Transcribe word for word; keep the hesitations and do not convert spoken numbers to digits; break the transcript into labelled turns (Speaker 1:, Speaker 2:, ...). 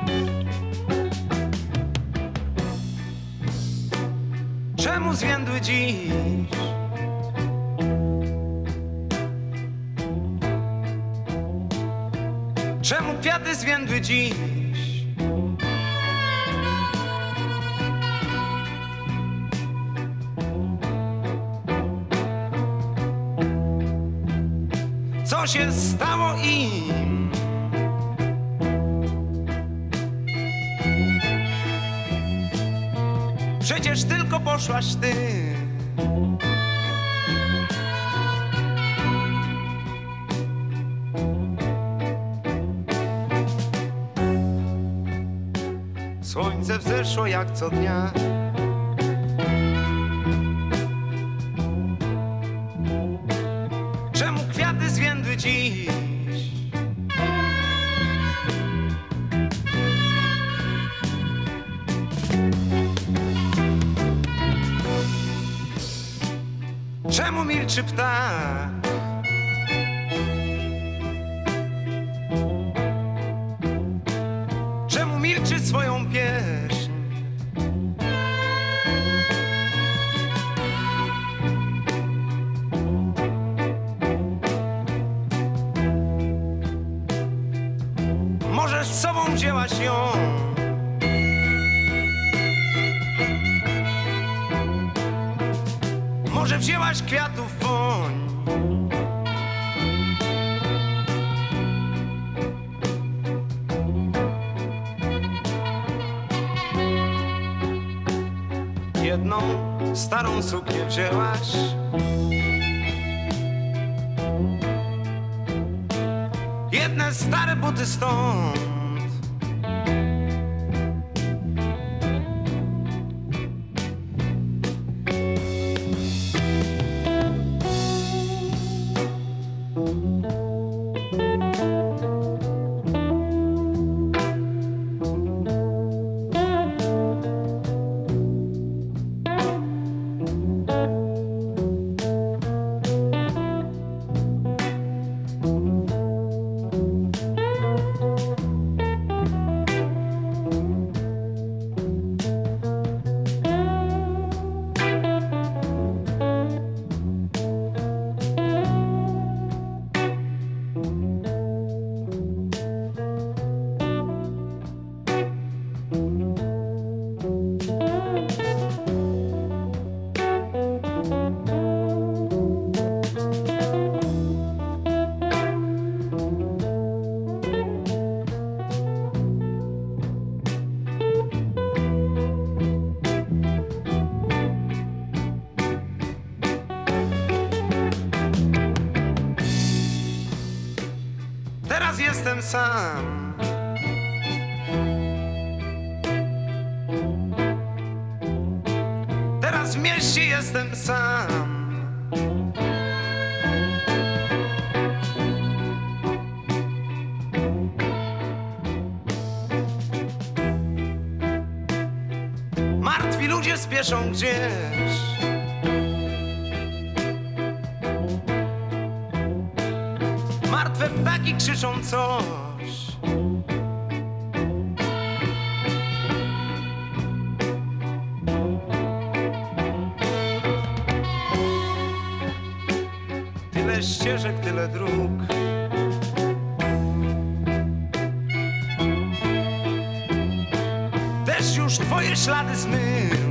Speaker 1: Czemu zwiędły dziś? Czemu kwiaty zwiędły dziś? Co się stało im? Przecież tylko poszłaś ty. Słońce wzeszło jak co dnia. Czemu kwiaty zwiędły dziś? Czemu milczy ptak? Czemu milczy swoją pieśń? Może z sobą wzięłaś ją? Może wzięłaś kwiatów woń? Jedną starą suknię wzięłaś? Jedne stare buty stąd. Teraz jestem sam. Teraz w mieście jestem sam. Martwi ludzie spieszą gdzieś. Martwe ptaki krzyczą coś. Tyle ścieżek, tyle dróg. Deszcz już twoje ślady zmył.